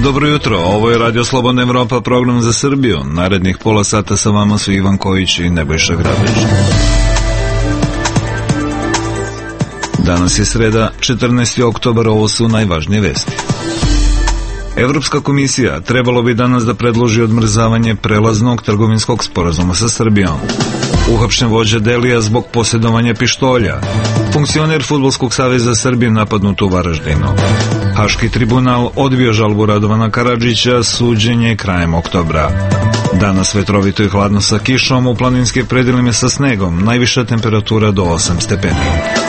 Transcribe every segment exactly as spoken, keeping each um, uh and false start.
Dobro jutro, ovo je Radio Slobodna Evropa, program za Srbiju. Narednih pola sata sa vama su Ivan Kojić i Nebojša Grabić. Danas je sreda, četrnaesti oktobar, ovo su najvažnije vesti. Evropska komisija trebalo bi danas da predloži odmrzavanje prelaznog trgovinskog sporazuma sa Srbijom. Uhapšen vođa Delija zbog posjedovanja pištolja. Funkcioner Fudbalskog saveza Srbije napadnut u Varaždinu. Haški tribunal odbio žalbu Radovana Karadžića, suđenje krajem oktobra. Danas vetrovito i hladno sa kišom, u planinskim predelima sa snegom, najviša temperatura do osam stepeni.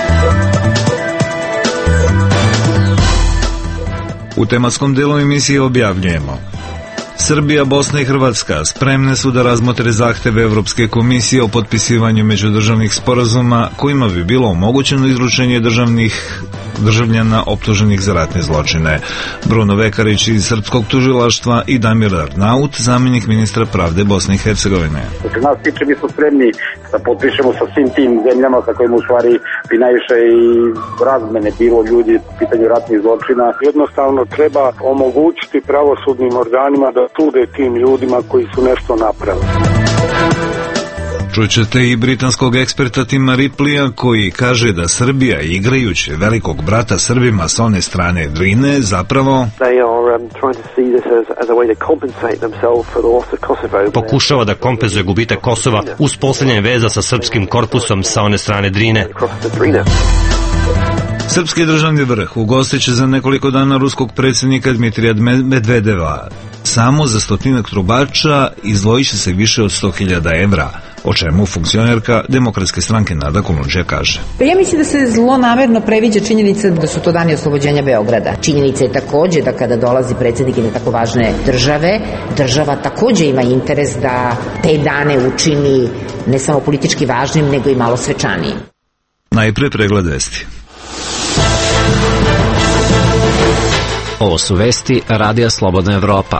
U tematskom delu emisije objavljujemo: Srbija, Bosna i Hrvatska spremne su da razmotre zahteve Evropske komisije o potpisivanju međudržavnih sporazuma kojima bi bilo omogućeno izručenje državnih državljana optuženih za ratne zločine. Bruno Vekarić iz Srpskog tužilaštva i Damir Arnaut, zamjenik ministra pravde Bosne i Hercegovine. Što se nas tiče, mi smo spremni da potpišemo sa svim tim zemljama sa kojima u stvari bi najviše i razmene bilo ljudi u pitanju ratnih zločina. Jednostavno treba omogućiti pravosudnim organima da sude tim ljudima koji su nešto napravili. Čućete i britanskog eksperta Tima Ripleya koji kaže da Srbija, igrajući velikog brata Srbima s one strane Drine, zapravo pokušava da kompenzuje gubitak Kosova uz postavljanje veza sa srpskim korpusom sa one strane Drine. Srpski državni vrh ugostit će za nekoliko dana ruskog predsjednika Dmitrija Medvedeva. Samo za stotinak trubača izdvojit će se više od sto hiljada evra, o čemu funkcionerka Demokratske stranke Nada Kolundžija kaže. Pa ja mislim da se zlonamerno previđa činjenica da su to dani oslobođenja Beograda. Činjenica je takođe da kada dolazi predsjednik jedne tako važne države, država takođe ima interes da te dane učini ne samo politički važnim, nego i malo svečanijim. Najpre pregled vesti. Ovo su vesti Radija Slobodna Evropa.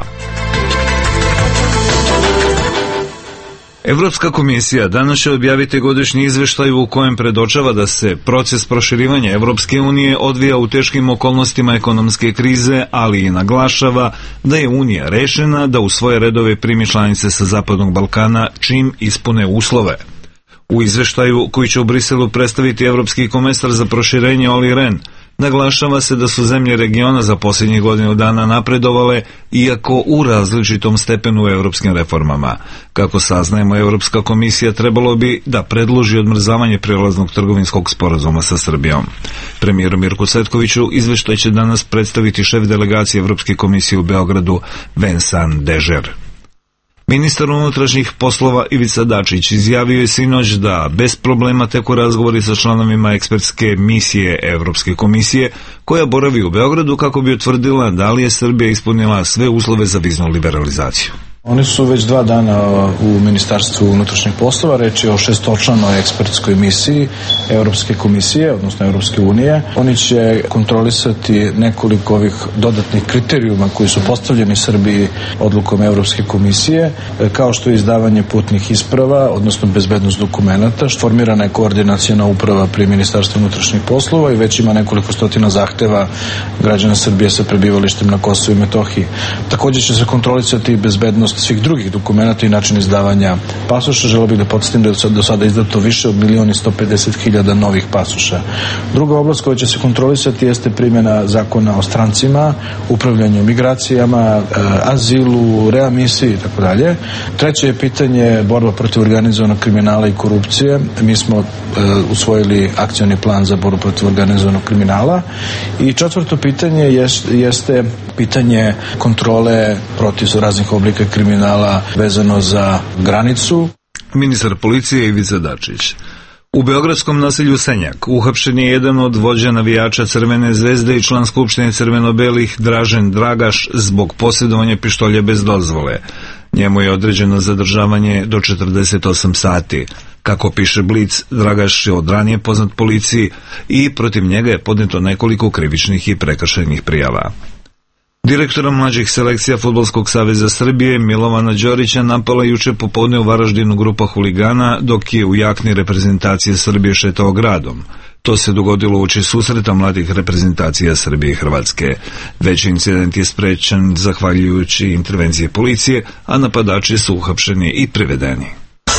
Evropska komisija danas će objaviti godišnji izveštaj u kojem predočava da se proces proširivanja Evropske unije odvija u teškim okolnostima ekonomske krize, ali i naglašava da je Unija rešena da u svoje redove primi članice sa Zapadnog Balkana čim ispune uslove. U izveštaju koji će u Briselu predstaviti Evropski komesar za proširenje Olli Rehn, naglašava se da su zemlje regiona za posljednjih godinu dana napredovale, iako u različitom stepenu u evropskim reformama. Kako saznajemo, Evropska komisija trebalo bi da predloži odmrzavanje prelaznog trgovinskog sporazuma sa Srbijom. Premijeru Mirku Cvetkoviću izveštaj će danas predstaviti šef delegacije Evropske komisije u Beogradu Vincent Dežer. Ministar unutrašnjih poslova Ivica Dačić izjavio je sinoć da bez problema teku razgovori sa članovima ekspertske misije Evropske komisije koja boravi u Beogradu kako bi utvrdila da li je Srbija ispunila sve uslove za viznu liberalizaciju. Oni su već dva dana u Ministarstvu unutrašnjih poslova, reč je o šestočlanoj ekspertskoj misiji Evropske komisije, odnosno Evropske unije. Oni će kontrolisati nekoliko ovih dodatnih kriterijuma koji su postavljeni Srbiji odlukom Evropske komisije, kao što je izdavanje putnih isprava, odnosno bezbednost dokumenata. Formirana je koordinaciona uprava pri Ministarstvu unutrašnjih poslova i već ima nekoliko stotina zahteva građana Srbije sa prebivalištem na Kosovu i Metohiji. Također će se kontrolisati bezbednost svih drugih dokumenta i način izdavanja pasoša. Želeo bih da podsjetim da je do sada izdato više od milion i sto pedeset hiljada novih pasoša. Druga oblast koja će se kontrolisati jeste primjena zakona o strancima, upravljanju migracijama, azilu, readmisiji i tako dalje. Treće je pitanje borba protiv organizovanog kriminala i korupcije. Mi smo usvojili akcioni plan za borbu protiv organizovanog kriminala. I četvrto pitanje jeste pitanje kontrole protiv raznih oblika kriminala vezano za granicu. Ministar policije Ivica Dačić. U beogradskom naselju Senjak uhapšen je jedan od vođa navijača Crvene zvezde i član Skupštine crveno-belih Dražen Dragaš zbog posjedovanja pištolja bez dozvole. Njemu je određeno zadržavanje do četrdeset osam sati. Kako piše Blic, Dragaš je od ranije poznat policiji i protiv njega je podneto nekoliko krivičnih i prekršajnih prijava. Direktora mlađih selekcija Fudbalskog saveza Srbije Milovana Đorića napala juče popodne u Varaždinu grupa huligana dok je u jakni reprezentacije Srbije šetao gradom. To se dogodilo uoči susreta mladih reprezentacija Srbije i Hrvatske. Veći incident je sprečen zahvaljujući intervencije policije, a napadači su uhapšeni i privedeni.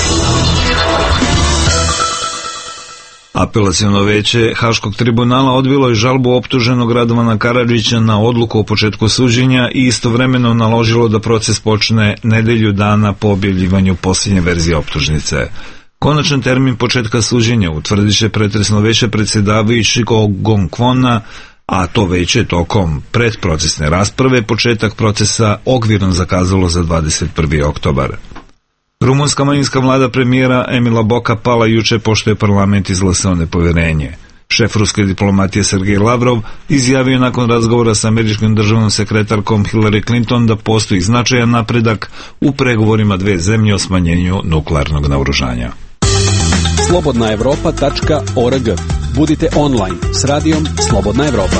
Apelaciono veće Haškog tribunala odbilo je žalbu optuženog Radovana Karadžića na odluku o početku suđenja i istovremeno naložilo da proces počne nedelju dana po objavljivanju posljednje verzije optužnice. Konačan termin početka suđenja utvrdit će pretresno veće predsjedavajućeg Gong Kwona, a to veće tokom predprocesne rasprave početak procesa okvirno zakazalo za dvadeset prvi oktobar. Rumunska manjinska vlada premijera Emila Boka pala juče pošto je parlament izglasao nepovjerenje. Šef ruske diplomatije Sergej Lavrov izjavio nakon razgovora sa američkom državnom sekretarkom Hillary Clinton da postoji značajan napredak u pregovorima dve zemlje o smanjenju nuklearnog naoružanja. slobodna evropa tačka org. Budite online s radijom Slobodna Evropa.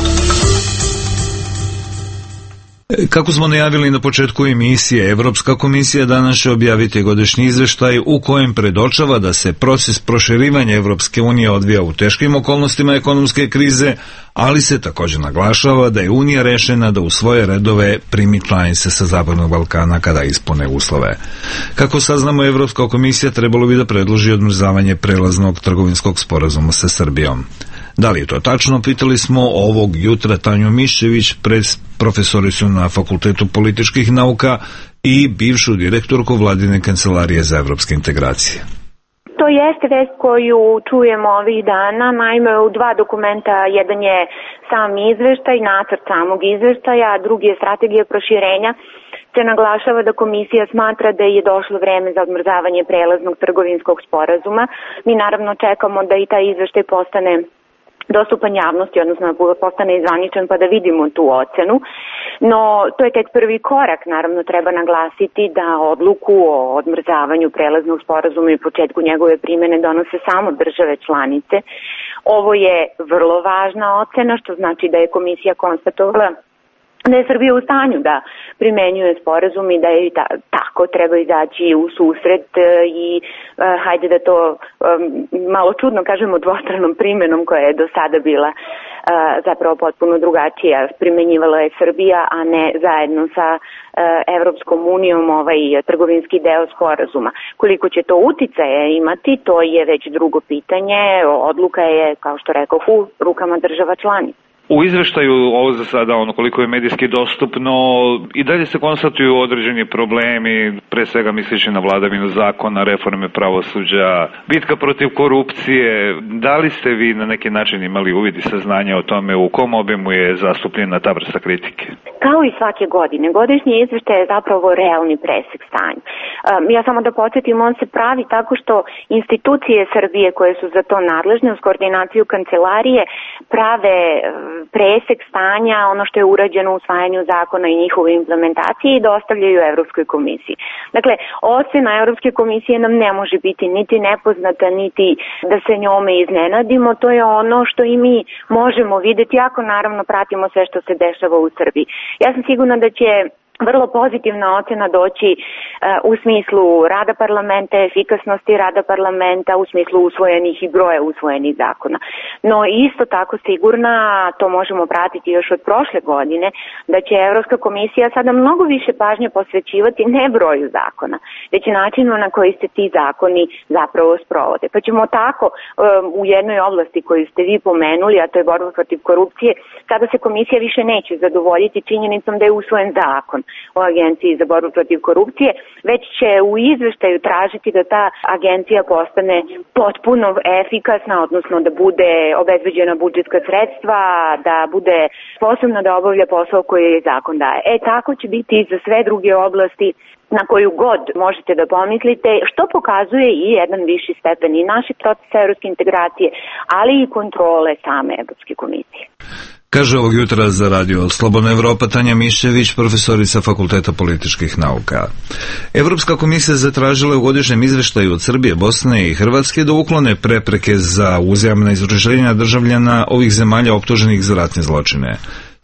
Kako smo najavili na početku emisije, Evropska komisija danas će objaviti godišnji izveštaj u kojem predočava da se proces proširivanja Evropske unije odvija u teškim okolnostima ekonomske krize, ali se također naglašava da je Unija rešena da u svoje redove primi članice sa Zapadnog Balkana kada ispune uslove. Kako saznamo, Evropska komisija trebalo bi da predloži odmrzavanje prelaznog trgovinskog sporazuma sa Srbijom. Da li je to tačno, pitali smo ovog jutra Tanju Miščević, profesoricu na Fakultetu političkih nauka i bivšu direktorku Vladine kancelarije za evropske integracije. To jeste vest koju čujemo ovih dana, naime u dva dokumenta, jedan je sam izveštaj, nacrt samog izveštaja, a drugi je strategija proširenja, se naglašava da komisija smatra da je došlo vreme za odmrzavanje prelaznog trgovinskog sporazuma. Mi naravno čekamo da i taj izveštaj postane dostupan javnosti, odnosno postane izvaničan pa da vidimo tu ocenu. No, to je tek prvi korak. Naravno, treba naglasiti da odluku o odmrzavanju prelaznog sporazuma i početku njegove primjene donose samo države članice. Ovo je vrlo važna ocena, što znači da je komisija konstatovala da je Srbija u stanju da primenjuje sporazum i da je ta, tako treba izaći u susret i uh, hajde da to um, malo čudno kažemo dvostranom primjenom koja je do sada bila uh, zapravo potpuno drugačija. Primenjivala je Srbija, a ne zajedno sa uh, Evropskom unijom ovaj trgovinski deo sporazuma. Koliko će to uticaje imati, to je već drugo pitanje. Odluka je, kao što rekao, u rukama država članica. U izveštaju ovo za sada, ono koliko je medijski dostupno, i dalje se konstatuju određeni problemi, pre svega misleći na vladavinu zakona, reforme pravosuđa, bitka protiv korupcije. Da li ste vi na neki način imali uvid i saznanja o tome u kom obimu je zastupljena ta vrsta kritike? Kao i svake godine, godišnji izveštaj je zapravo realni presek stanja. Um, ja samo da podsjetim, on se pravi tako što institucije Srbije koje su za to nadležne uz koordinaciju kancelarije prave presek stanja, ono što je urađeno u usvajanju zakona i njihove implementacije i dostavljaju Evropskoj komisiji. Dakle, ocena Evropske komisije nam ne može biti niti nepoznata, niti da se njome iznenadimo. To je ono što i mi možemo vidjeti, ako naravno pratimo sve što se dešava u Srbiji. Ja sam sigurna da će vrlo pozitivna ocena doći uh, u smislu rada parlamenta, efikasnosti rada parlamenta, u smislu usvojenih i broja usvojenih zakona. No isto tako sigurna, to možemo pratiti još od prošle godine, da će Evropska komisija sada mnogo više pažnje posvećivati ne broju zakona, već načinu na koji se ti zakoni zapravo sprovode. Pa ćemo tako um, u jednoj oblasti koju ste vi pomenuli, a to je borba protiv korupcije, kada se komisija više neće zadovoljiti činjenicom da je usvojen zakon o Agenciji za borbu protiv korupcije, već će u izveštaju tražiti da ta agencija postane potpuno efikasna, odnosno da bude obezbeđena budžetska sredstva, da bude sposobna da obavlja posao koji je zakon daje. E, tako će biti i za sve druge oblasti na koju god možete da pomislite, što pokazuje i jedan viši stepen i našeg procesa evropske integracije, ali i kontrole same Evropske komisije. Kaže ovog jutra za radio Slobodna Evropa Tanja Miščević, profesorica Fakulteta političkih nauka. Evropska komisija zatražila u godišnjem izveštaju od Srbije, Bosne i Hrvatske da uklone prepreke za uzajamna izručenja državljana ovih zemalja optuženih za ratne zločine.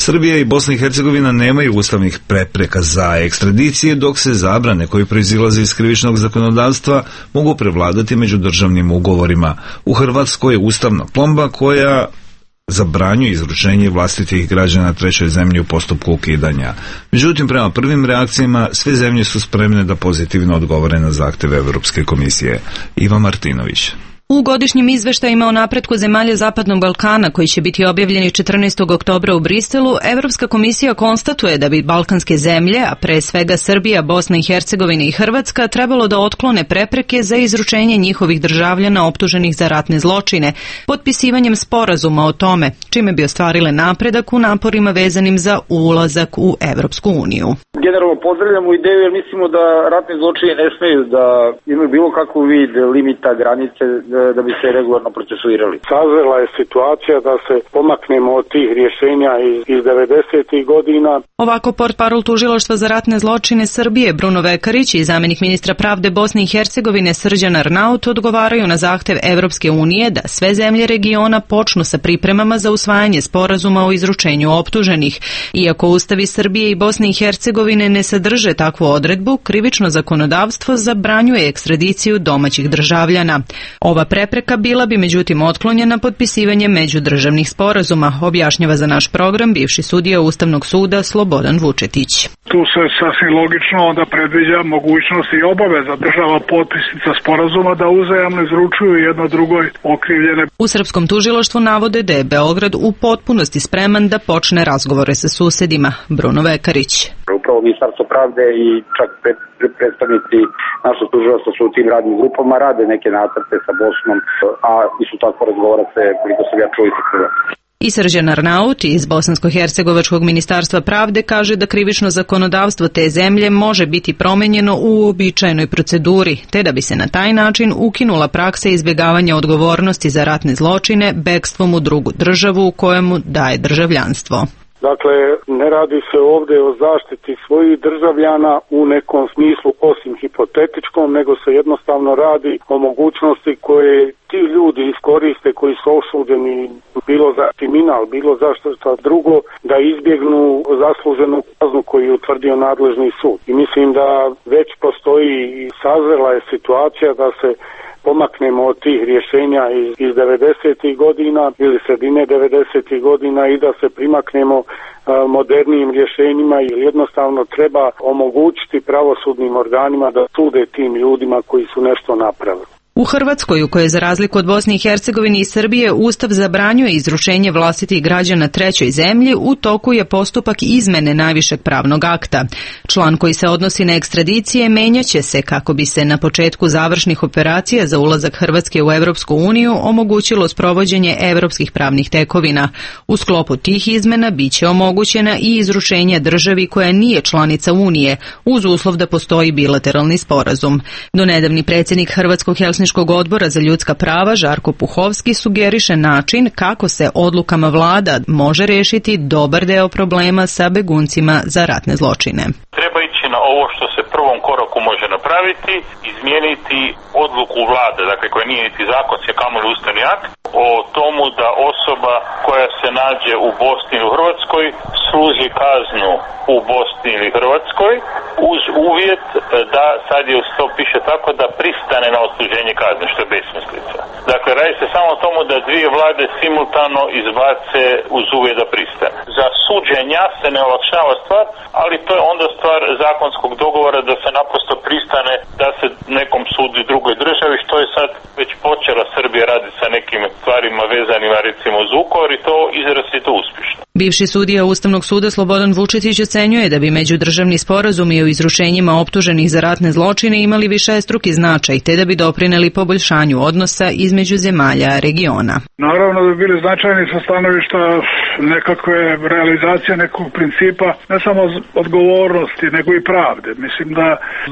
Srbija i Bosna i Hercegovina nemaju ustavnih prepreka za ekstradicije, dok se zabrane koje proizilaze iz krivičnog zakonodavstva mogu prevladati međudržavnim ugovorima. U Hrvatskoj je ustavna plomba koja zabranjuje izručenje vlastitih građana trećoj zemlji u postupku ukidanja. Međutim, prema prvim reakcijama, sve zemlje su spremne da pozitivno odgovore na zahteve Evropske komisije. Iva Martinović. U godišnjim izveštajima o napretku zemalja Zapadnog Balkana, koji će biti objavljeni četrnaestog oktobra u Briselu, Evropska komisija konstatuje da bi balkanske zemlje, a pre svega Srbija, Bosna i Hercegovina i Hrvatska, trebalo da otklone prepreke za izručenje njihovih državljana optuženih za ratne zločine, potpisivanjem sporazuma o tome, čime bi ostvarile napredak u naporima vezanim za ulazak u Evropsku uniju. Generalno pozdravljamo ideju jer mislimo da ratne zločine ne smeju da imaju bilo kakvu vid limita, granice, da bi se regularno procesuirali. Sazrela je situacija da se pomaknemo od tih rješenja iz, iz devedesetih godina. Ovako portparol Tužilaštva za ratne zločine Srbije Bruno Vekarić i zamenik ministra pravde Bosne i Hercegovine Srđan Arnaut odgovaraju na zahtev Evropske unije da sve zemlje regiona počnu sa pripremama za usvajanje sporazuma o izručenju optuženih. Iako ustavi Srbije i Bosne i Hercegovine ne sadrže takvu odredbu, krivično zakonodavstvo zabranjuje ekstradiciju domaćih državljana. Ova prepreka bila bi međutim otklonjena potpisivanjem međudržavnih sporazuma, objašnjava za naš program bivši sudija Ustavnog suda Slobodan Vučetić. Tu se sasvim logično onda predviđa mogućnost i obaveza država potpisnica sporazuma da uzajamno izručuju jedno drugoj okrivljene. U srpskom tužilaštvu navode da je Beograd u potpunosti spreman da počne razgovore sa susedima. Bruno Vekarić. Upravo Ministarstvo pravde i čak predstavnici našeg tužilaštva su u tim radnim grupama, rade neke nacrte sa Bosnom, a isto tako razgovara se, koliko sam ja čuo, i sa Hrvatskom. I Srđan Arnaut iz Bosansko-hercegovačkog ministarstva pravde kaže da krivično zakonodavstvo te zemlje može biti promenjeno u uobičajenoj proceduri, te da bi se na taj način ukinula praksa izbjegavanja odgovornosti za ratne zločine bekstvom u drugu državu kojemu daje državljanstvo. Dakle, ne radi se ovdje o zaštiti svojih državljana u nekom smislu osim hipotetičkom, nego se jednostavno radi o mogućnosti koje ti ljudi iskoriste koji su osuđeni bilo za kriminal, bilo za što drugo, da izbjegnu zasluženu kaznu koju je utvrdio nadležni sud. I mislim da već postoji i sazrela je situacija da se pomaknemo od tih rješenja iz, iz devedesetih godina ili sredine devedesetih godina i da se primaknemo a, modernijim rješenjima, jer jednostavno treba omogućiti pravosudnim organima da sude tim ljudima koji su nešto napravili. U Hrvatskoj, u kojoj za razliku od Bosne i Hercegovine i Srbije Ustav zabranjuje izručenje vlastitih građana trećoj zemlji, u toku je postupak izmene najvišeg pravnog akta. Član koji se odnosi na ekstradicije menjaće se kako bi se na početku završnih operacija za ulazak Hrvatske u Evropsku uniju omogućilo sprovođenje evropskih pravnih tekovina. U sklopu tih izmena biće omogućena i izručenje državi koja nije članica Unije, uz uslov da postoji bilateralni sporazum. Donedavni predsjednik Hrvatskog Helsinškog odbora za ljudska prava Žarko Puhovski sugeriše način kako se odlukama vlada može rešiti dobar deo problema sa beguncima za ratne zločine. Treba ići na ovo što se prvom koraku može napraviti, izmijeniti odluku vlade, dakle koja nije niti zakonski, a kamoli ustavni akt, o tomu da osoba koja se nađe u Bosni ili u Hrvatskoj služi kaznu u Bosni ili Hrvatskoj uz uvjet da, sad je to piše tako, da pristane na odsluženje kazne, što je besmislica. Dakle, radi se samo o tomu da dvije vlade simultano izbace uz uvjet da pristane. Za suđenja se ne olakšava stvar, ali to je onda stvar zakonskog dogovora da se naprosto pristane da se nekom sudi drugoj državi, što je sad već počela Srbija raditi sa nekim stvarima vezanima recimo uz Vukovar i to izrazito uspješno. Bivši sudija Ustavnog suda Slobodan Vučetić ocenjuje da bi međudržavni sporazumi o izručenjima optuženih za ratne zločine imali višestruki značaj, te da bi doprineli poboljšanju odnosa između zemalja regiona. Naravno da bi bili značajni sa stanovišta nekakve realizacije nekog principa, ne samo odgovornosti, nego i pravde. Mislim da s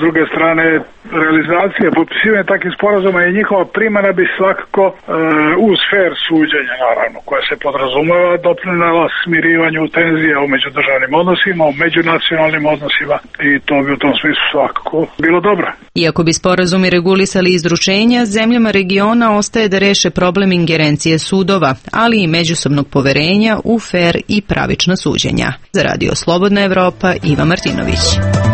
druge strane realizacija, potpisivanje takvih sporazuma i njihova primjena bi svakako e, uz fair suđenje, naravno, koje se podrazumeva, doprinela smirivanju tenzija u međudržavnim odnosima, u međunacionalnim odnosima i to bi u tom smislu svakako bilo dobro. Iako bi sporazumi regulisali izručenja, zemljama regiona ostaje da reše problem ingerencije sudova, ali i međusobnog poverenja u fer i pravična suđenja. Za Radio Slobodna Evropa, Iva Martinović.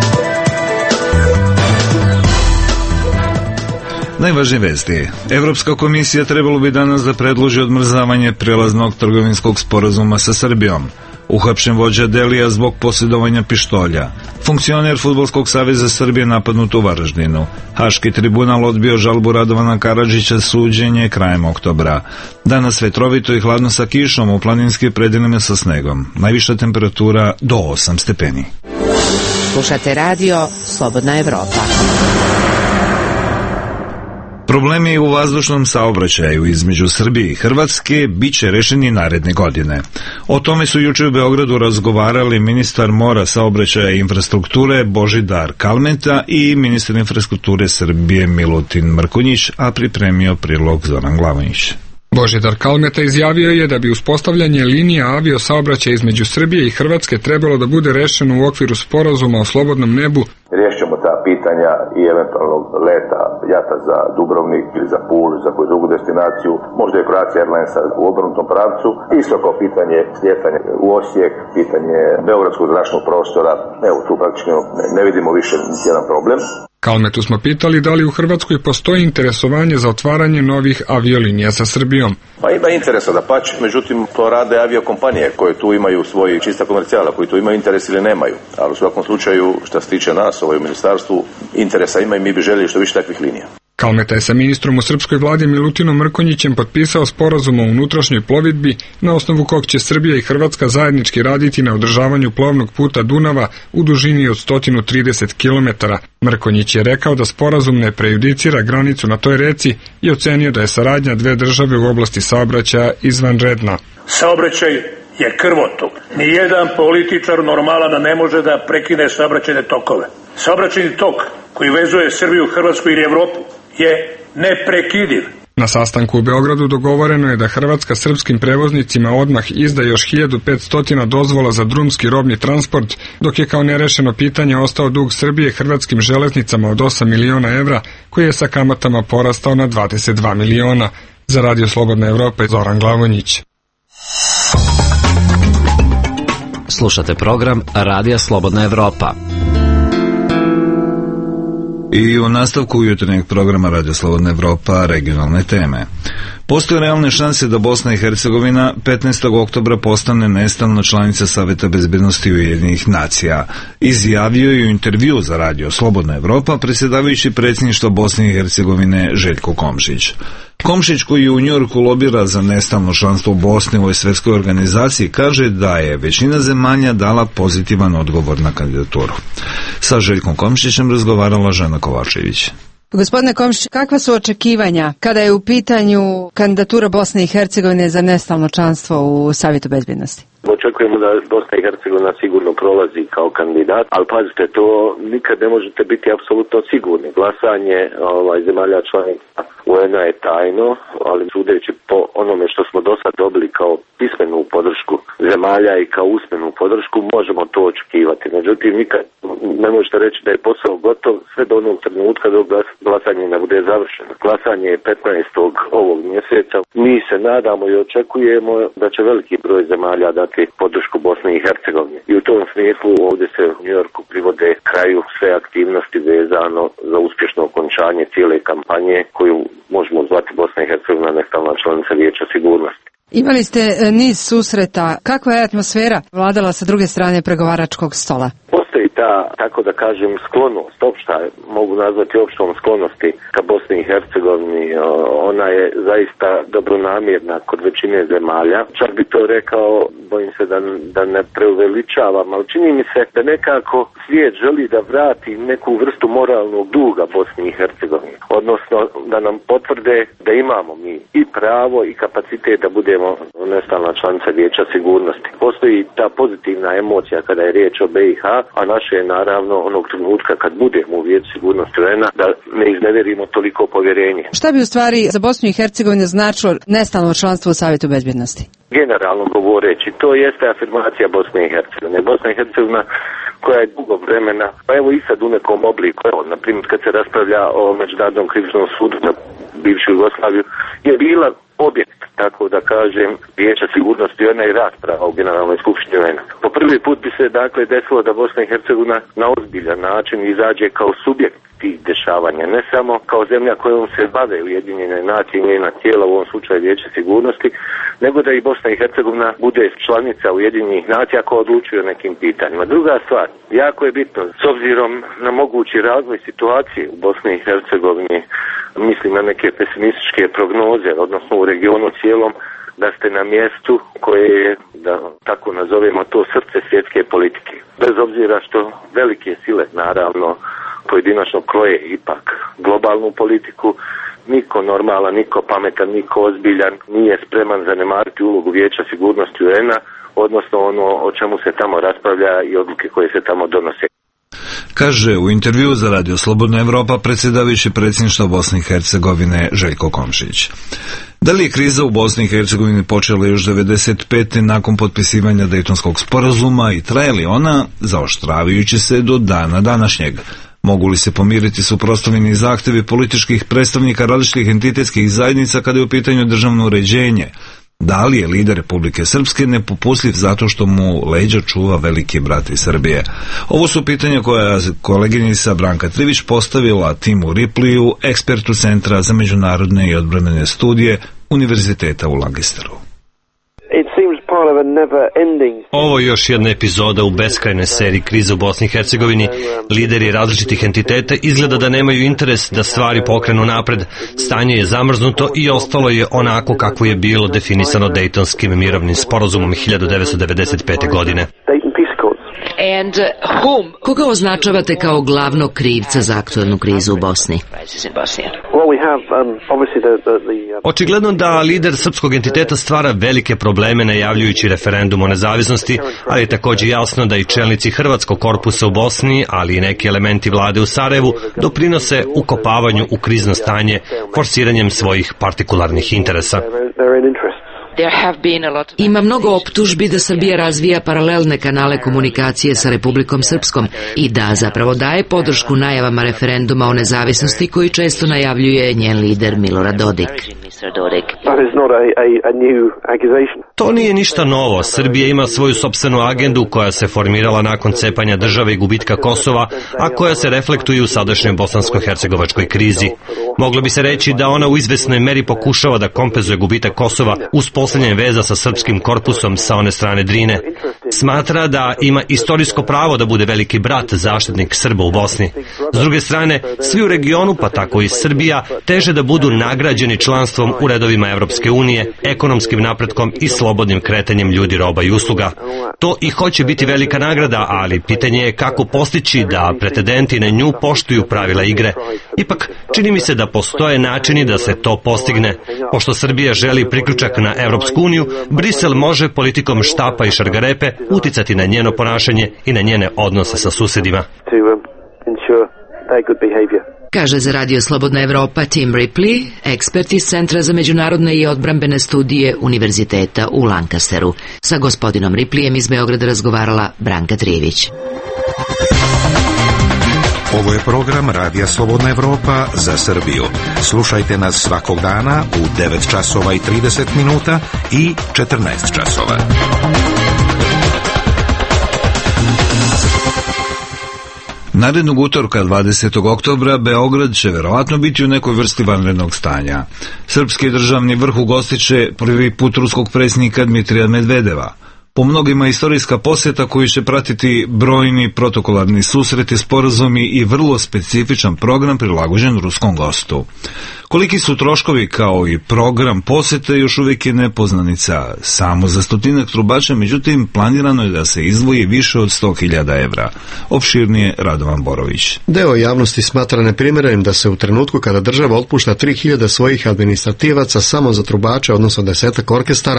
Najvažnije vesti. Evropska komisija trebalo bi danas da predloži odmrzavanje prelaznog trgovinskog sporazuma sa Srbijom. Uhapšen vođa Delija zbog posjedovanja pištolja. Funkcioner Fudbalskog saveza Srbije napadnut u Varaždinu. Haški tribunal odbio žalbu Radovana Karadžića, suđenje krajem oktobra. Danas vetrovito i hladno sa kišom, u planinskim predelima sa snegom. Najviša temperatura do osam stepeni. Slušate radio Slobodna Evropa. Problemi u vazdušnom saobraćaju između Srbije i Hrvatske biće rešeni naredne godine. O tome su juče u Beogradu razgovarali ministar mora, saobraćaja i infrastrukture Božidar Kalmeta i ministar infrastrukture Srbije Milutin Mrkonjić, a pripremio prilog Zoran Glavonić. Božidar Kalmeta izjavio je da bi uspostavljanje linija avio saobraćaja između Srbije i Hrvatske trebalo da bude rešeno u okviru sporazuma o slobodnom nebu. Riješćemo ta pitanja i eventualnog leta jata za Dubrovnik ili za Pulu, za koju drugu destinaciju, možda i Croatia Airlinesa u obrnutom pravcu. Isto kao pitanje slijetanja u Osijek, pitanje beogradskog zračnog prostora. Evo, tu praktično ne, ne vidimo više niti jedan problem. Kalmetu smo pitali da li u Hrvatskoj postoji interesovanje za otvaranje novih aviolinija sa Srbijom. Pa ima interesa da pač, međutim to rade aviokompanije koje tu imaju svoj čista komercijala, koji tu imaju interes ili nemaju. Ali u svakom slučaju, što se tiče nas, ovaj u ministarstvu, interesa ima i mi bi željeli što više takvih linija. Kalmeta je sa ministrom u srpskoj vladi Milutinom Mrkonjićem potpisao sporazum o unutrašnjoj plovidbi, na osnovu kog će Srbija i Hrvatska zajednički raditi na održavanju plovnog puta Dunava u dužini od sto trideset kilometara. Mrkonjić je rekao da sporazum ne prejudicira granicu na toj reci i ocenio da je saradnja dve države u oblasti saobraćaja izvanredna. Saobraćaj je krvotok. Nijedan političar normalan ne može da prekine saobraćajne tokove. Saobraćajni tok koji vezuje Srbiju, Hrvatsku ili Evropu je neprekidiv. Na sastanku u Beogradu dogovoreno je da Hrvatska srpskim prevoznicima odmah izda još hiljadu petsto dozvola za drumski robni transport, dok je kao nerešeno pitanje ostao dug Srbije hrvatskim železnicama od osam miliona evra, koji je sa kamatama porastao na dvadeset dva miliona. Za Radio Slobodna Evropa, Zoran Glavonjić. Slušate program Radija Slobodna Evropa. I u nastavku jutarnjeg programa Radio Slobodna Evropa regionalne teme. Postoje realne šanse da Bosna i Hercegovina petnaestog oktobra postane nestalna članica Saveta bezbednosti Ujedinjenih nacija. Izjavio je u intervju za Radio Slobodna Evropa predsjedavajući predsjedništva Bosne i Hercegovine Željko Komšić. Komšić, koji u Njujorku lobira za nestalno članstvo Bosne u ovoj svetskoj organizaciji, kaže da je većina zemalja dala pozitivan odgovor na kandidaturu. Sa Željkom Komšićem razgovarala Žana Kovačević. Gospodine Komšić, kakva su očekivanja kada je u pitanju kandidatura Bosne i Hercegovine za nestalno članstvo u Savjetu bezbednosti? Očekujemo da Bosna i Hercegovina sigurno prolazi kao kandidat, ali pazite, to nikad ne možete biti apsolutno sigurni. Glasanje ovaj, zemalja članica U N-a je tajno, ali sudeći po onome što smo do sad dobili kao pismenu podršku zemalja i kao usmenu podršku, možemo to očekivati. Međutim, nikad ne možete reći da je posao gotov sve do onog trenutka dok glasanje ne bude završeno. Glasanje je petnaestog ovog mjeseca. Mi se nadamo i očekujemo da će veliki broj zemalja dati podršku Bosne i Hercegovine. I u tom smislu ovdje se u Njujorku privode kraju sve aktivnosti vezano za uspješno okončanje cijele kampanje koju možemo zvati Bosna i Hercegovina nestalna članica Vijeća sigurnosti. Imali ste niz susreta. Kakva je atmosfera vladala sa druge strane pregovaračkog stola? Postoji ta, tako da kažem, sklonost, opšta, mogu nazvati opštom sklonosti ka Bosni i Hercegovini. Ona je zaista dobronamjerna kod većine zemalja. Čak bi to rekao, bojim se da, da ne preuveličavam, ali čini mi se da nekako svijet želi da vrati neku vrstu moralnog duga Bosni i Hercegovini. Odnosno da nam potvrde da imamo mi i pravo i kapacitet da budemo nestalna članica Vijeća sigurnosti. Postoji ta pozitivna emocija kada je riječ o B i H, a naš loše naravno onog trenutka kad budemo u Vijeću sigurnosti U N A da ne iznevjerimo toliko povjerenje. Šta bi u stvari za Bosnu i Hercegovinu značilo nestalno članstvo u Savjetu bezbjednosti? Generalno govoreći, to jeste afirmacija Bosne i Hercegovine. Bosna i Hercegovina koja je dugo vremena, pa evo i sad u nekom obliku, evo, na primjer kad se raspravlja o Međunarodnom krivičnom sudu za bivšu Jugoslaviju, je bila objekt, tako da kažem, Vijeća sigurnosti U N A i rasprava u Generalnoj skupštini U N A. Po prvi put bi se dakle desilo da Bosna i Hercegovina na ozbiljan način izađe kao subjekt tih dešavanja, ne samo kao zemlja kojom se bave Ujedinjene nacije i njena tijela, u ovom slučaju Vijeća sigurnosti, nego da i Bosna i Hercegovina bude članica Ujedinjenih nacija koja odlučuje o nekim pitanjima. Druga stvar, jako je bitno, s obzirom na mogući razvoj situacije u Bosni i Hercegovini, mislim na neke pesimističke prognoze, odnosno u regionu cijelom, da ste na mjestu koje je, da tako nazovemo to, srce svjetske politike. Bez obzira što velike sile, naravno, pojedinačno kroje ipak globalnu politiku, niko normalan, niko pametan, niko ozbiljan nije spreman zanemariti ulogu Vijeća sigurnosti U N A, odnosno ono o čemu se tamo raspravlja i odluke koje se tamo donose. Kaže u intervju za Radio Slobodna Evropa predsjedavajući predsjedništva Bosne i Hercegovine Željko Komšić. Da li je kriza u Bosni i Hercegovini počela još devedeset pete nakon potpisivanja Dejtonskog sporazuma i traje li ona zaoštravajući se do dana današnjeg? Mogu li se pomiriti suprotstavljeni zahtjevi političkih predstavnika različitih entitetskih zajednica kada je u pitanju državno uređenje? Da li je lider Republike Srpske nepopustljiv zato što mu leđa čuva veliki brat iz Srbije? Ovo su pitanja koja je koleginica Branka Trivić postavila Timu Ripliju, ekspertu Centra za međunarodne i odbrambene studije Univerziteta u Lancasteru. Ovo je još jedna epizoda u beskrajnoj seriji krize u Bosni i Hercegovini. Lideri različitih entiteta izgleda da nemaju interes da stvari pokrenu napred. Stanje je zamrznuto i ostalo je onako kako je bilo definisano Dejtonskim mirovnim sporazumom hiljadu devetsto devedeset pete godine. And whom? Koga označavate kao glavnog krivca za aktualnu krizu u Bosni? Očigledno da lider srpskog entiteta stvara velike probleme najavljujući referendum o nezavisnosti, ali je također jasno da i čelnici hrvatskog korpusa u Bosni, ali i neki elementi vlade u Sarajevu doprinose ukopavanju u krizno stanje forsiranjem svojih partikularnih interesa. Ima mnogo optužbi da Srbija razvija paralelne kanale komunikacije sa Republikom Srpskom i da zapravo daje podršku najavama referenduma o nezavisnosti koji često najavljuje njen lider Milorad Dodik. To nije ništa novo. Srbija ima svoju sopstvenu agendu koja se formirala nakon cepanja države i gubitka Kosova, a koja se reflektuje u sadašnjoj bosansko-hercegovačkoj krizi. Moglo bi se reći da ona u izvesnoj meri pokušava da kompenzuje gubitak Kosova uz posljednje veza sa srpskim korpusom sa one strane Drine. Smatra da ima istorijsko pravo da bude veliki brat, zaštitnik Srba u Bosni. S druge strane, svi u regionu, pa tako i Srbija, teže da budu nagrađeni članstvom u redovima Evropske unije, ekonomskim napretkom i slobodnim kretanjem ljudi, roba i usluga. To i hoće biti velika nagrada, ali pitanje je kako postići da pretendenti na nju poštuju pravila igre. Ipak, čini mi se da postoje načini da se to postigne. Pošto Srbija želi priključak na Evropsku uniju, Brisel može politikom štapa i šargarepe uticati na njeno ponašanje i na njene odnose sa susjedima. Kaže za Radio Slobodna Evropa Tim Ripley, ekspert iz Centra za međunarodne i odbrambene studije Univerziteta u Lancasteru. Sa gospodinom Ripleyem iz Beograda razgovarala Branka Trivić. Ovo je program Radija Slobodna Evropa za Srbiju. Slušajte nas svakog dana u devet časova i trideset minuta i četrnaest časova. Narednog utorka dvadesetog oktobra Beograd će verovatno biti u nekoj vrsti vanrednog stanja. Srpski državni vrh ugostiće prvi put ruskog predsjednika Dmitrija Medvedeva. Po mnogima istorijska posjeta koju će pratiti brojni protokolarni susreti, sporazumi i vrlo specifičan program prilagođen ruskom gostu. Koliki su troškovi kao i program posjete još uvijek je nepoznanica. Samo za stotinak trubača, međutim, planirano je da se izdvoji više od sto hiljada evra. Opširnije Radovan Borović. Deo javnosti smatra neprimjerenim da se u trenutku kada država otpušta tri hiljade svojih administrativaca samo za trubače, odnosno desetak orkestara,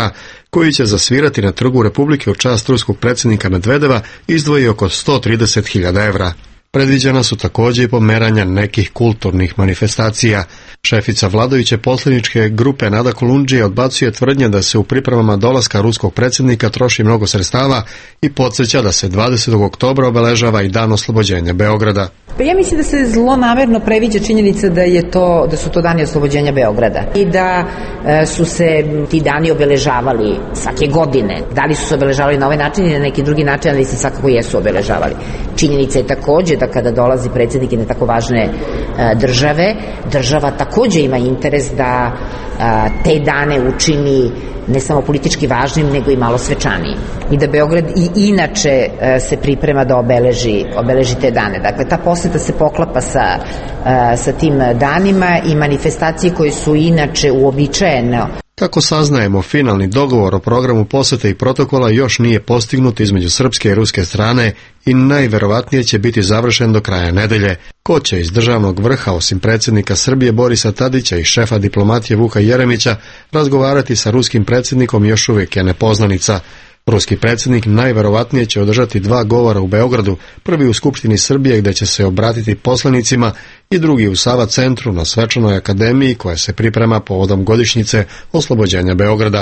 koji će zasvirati na Trgu Republike u čast ruskog predsjednika Medvedeva, izdvoji oko sto trideset hiljada evra. Predviđena su također i pomeranja nekih kulturnih manifestacija. Šefica vladajuće poslaničke grupe Nada Kolundžija odbacuje tvrdnje da se u pripremama dolaska ruskog predsjednika troši mnogo sredstava i podsjeća da se dvadesetog oktobra obeležava i dan oslobođenja Beograda. Pa ja mislim da se zlonamerno previđa činjenica da je to da su to dani oslobođenja Beograda i da e, su se ti dani obeležavali svake godine. Da li su se obeležavali na ovaj način ili na neki drugi način, ali se svakako jesu obeležavali. Činjenica je također da kada dolazi predsjednik na tako važne e, države, država također ima interes da a, te dane učini ne samo politički važnim, nego i malo svečanijim. I da Beograd i inače a, se priprema da obeleži, obeleži te dane. Dakle, ta poseta se poklapa sa, a, sa tim danima i manifestacije koje su inače uobičajene. Kako saznajemo, finalni dogovor o programu posete i protokola još nije postignut između srpske i ruske strane i najverovatnije će biti završen do kraja nedelje. Ko će iz državnog vrha, osim predsjednika Srbije Borisa Tadića i šefa diplomatije Vuka Jeremića, razgovarati sa ruskim predsjednikom još uvijek je nepoznanica. Ruski predsjednik najverovatnije će održati dva govora u Beogradu, prvi u Skupštini Srbije gdje će se obratiti poslanicima i drugi u Sava centru na svečanoj akademiji koja se priprema povodom godišnjice oslobođenja Beograda.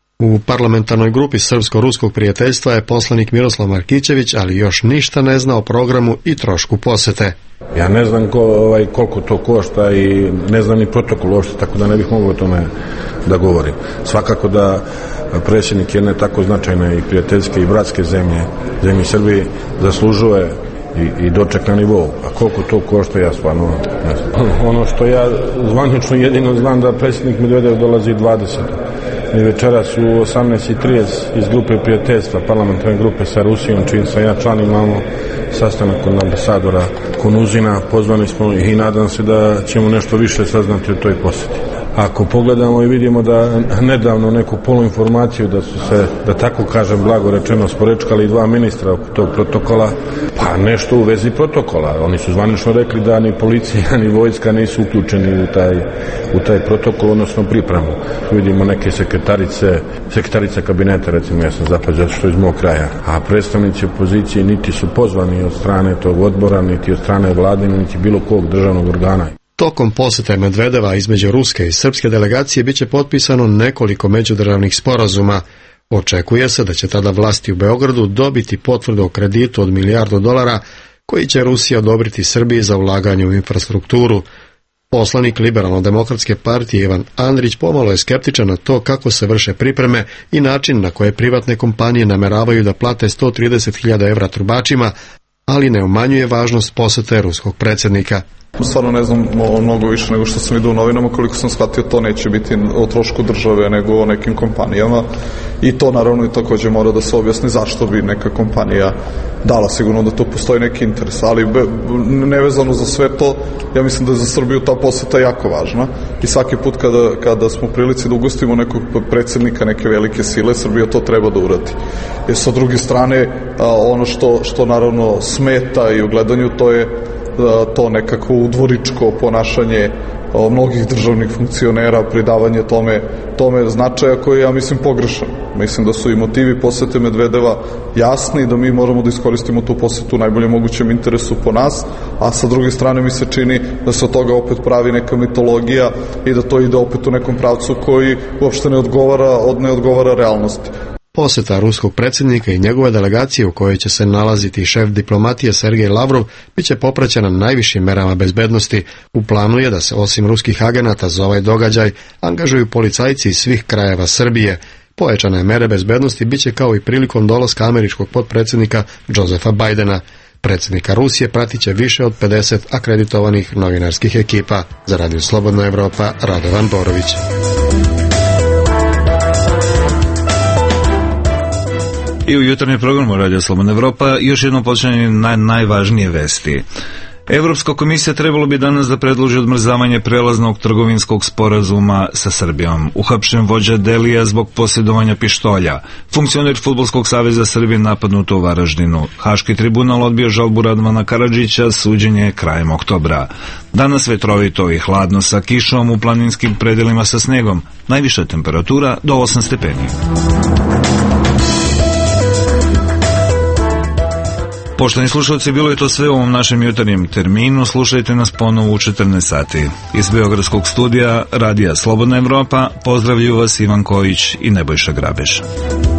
U parlamentarnoj grupi Srpsko-ruskog prijateljstva je poslanik Miroslav Markićević, ali još ništa ne zna o programu i trošku posete. Ja ne znam ko, ovaj, koliko to košta i ne znam ni protokol uopšte, tako da ne bih mogao o tome da govorim. Svakako da predsjednik jedne tako značajne i prijateljske i bratske zemlje, zemlje Srbije, zaslužuje i, i doček na nivou. A koliko to košta, ja stvarno ne znam. Ono što ja zvanično jedino znam da predsjednik Medvedev dolazi dvadeset. Mi večeras u osamnaest i trideset iz grupe prijateljstva, parlamentarne grupe sa Rusijom, čim sam ja član, imamo sastanak kod ambasadora Konuzina, pozvani smo i nadam se da ćemo nešto više saznati o toj posjeti. Ako pogledamo i vidimo da nedavno neku poluinformaciju da su se, da tako kažem blago rečeno, sporečkali dva ministra oko tog protokola, pa nešto u vezi protokola. Oni su zvanično rekli da ni policija ni vojska nisu uključeni u taj, u taj protokol, odnosno pripremu. Vidimo neke sekretarice, sekretarice kabineta, recimo ja sam zapađao što iz mog kraja, a predstavnici opozicije niti su pozvani od strane tog odbora, niti od strane vlade, niti bilo kog državnog organa. Tokom posete Medvedeva između ruske i srpske delegacije biće potpisano nekoliko međudržavnih sporazuma. Očekuje se da će tada vlasti u Beogradu dobiti potvrdu o kreditu od milijardu dolara koji će Rusija odobriti Srbiji za ulaganje u infrastrukturu. Poslanik Liberalno-demokratske partije Ivan Andrić pomalo je skeptičan na to kako se vrše pripreme i način na koje privatne kompanije nameravaju da plate sto trideset hiljada evra trubačima, ali ne umanjuje važnost posete ruskog predsjednika. Stvarno ne znam mnogo više nego što sam vidio u novinama, koliko sam shvatio to neće biti o trošku države nego o nekim kompanijama i to naravno i također mora da se objasni zašto bi neka kompanija dala, sigurno da tu postoji neki interes, ali be, nevezano za sve to, ja mislim da je za Srbiju ta poseta jako važna i svaki put kada, kada smo u prilici da ugostimo nekog predsjednika neke velike sile, Srbija to treba da uradi. Jer sa druge strane, ono što, što naravno smeta i u gledanju, to je to nekako udvoričko ponašanje mnogih državnih funkcionera, pridavanje tome, tome značaja koji ja mislim pogrešan. Mislim da su i motivi posete Medvedeva jasni, da mi moramo da iskoristimo tu posetu u najboljem mogućem interesu po nas, a sa druge strane mi se čini da se od toga opet pravi neka mitologija i da to ide opet u nekom pravcu koji uopšte ne odgovara, od ne odgovara realnosti. Poseta ruskog predsjednika i njegove delegacije u kojoj će se nalaziti šef diplomatije Sergej Lavrov biće popraćena najvišim merama bezbednosti. U planu je da se osim ruskih agenata za ovaj događaj angažuju policajci iz svih krajeva Srbije. Pojačane mere bezbednosti biće kao i prilikom dolaska američkog potpredsjednika Josefa Bajdena. Predsjednika Rusije pratit će više od pedeset akreditovanih novinarskih ekipa. Za Radio Slobodna Evropa, Radovan Borović. I u jutarnjem programu Radio Slobodna Evropa još jedno počinjanje na najvažnije vesti. Evropska komisija trebalo bi danas da predloži odmrzavanje prelaznog trgovinskog sporazuma sa Srbijom. Uhapšen vođa Delija zbog posjedovanja pištolja. Funkcioner Fudbalskog saveza Srbije napadnuto u Varaždinu. Haški tribunal odbio žalbu Radmana Karadžića, suđenje je krajem oktobra. Danas vetrovito i hladno sa kišom, u planinskim predelima sa snegom. Najviša temperatura do osam stepeni. Poštovani slušalci, bilo je to sve u ovom našem jutarnjem terminu. Slušajte nas ponovo u četrnaest sati. Iz Beogradskog studija Radija Slobodna Evropa pozdravljuju vas Ivan Kojić i Nebojša Grabež.